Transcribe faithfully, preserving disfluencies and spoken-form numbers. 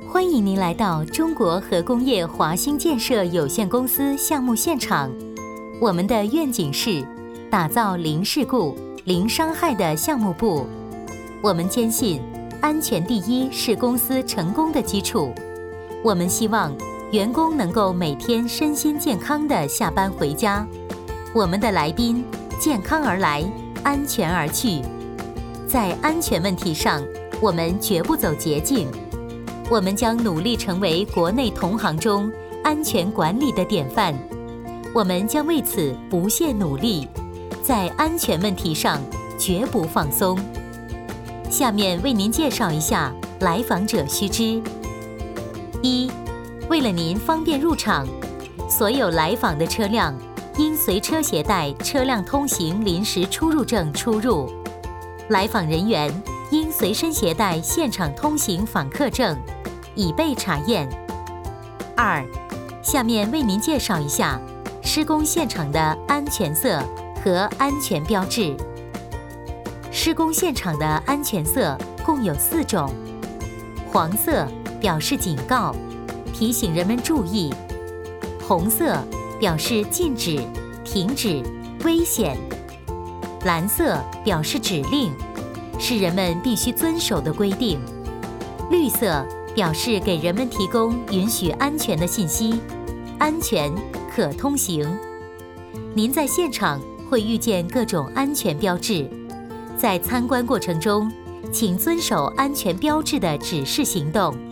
欢迎您来到中国核工业华兴建设有限公司项目现场。我们的愿景是打造零事故、零伤害的项目部。我们坚信，安全第一是公司成功的基础。我们希望员工能够每天身心健康地下班回家。我们的来宾健康而来，安全而去。在安全问题上，我们绝不走捷径。我们将努力成为国内同行中安全管理的典范。我们将为此不懈努力，在安全问题上绝不放松。下面为您介绍一下来访者须知。一、为了您方便入场，所有来访的车辆应随车携带车辆通行临时出入证出入。来访人员应随身携带现场通行访客证，以备查验。二、下面为您介绍一下施工现场的安全色和安全标志。施工现场的安全色共有四种：黄色表示警告，提醒人们注意；红色表示禁止、停止、危险；蓝色表示指令，是人们必须遵守的规定；绿色表示给人们提供允许安全的信息，安全可通行。您在现场会遇见各种安全标志，在参观过程中，请遵守安全标志的指示行动。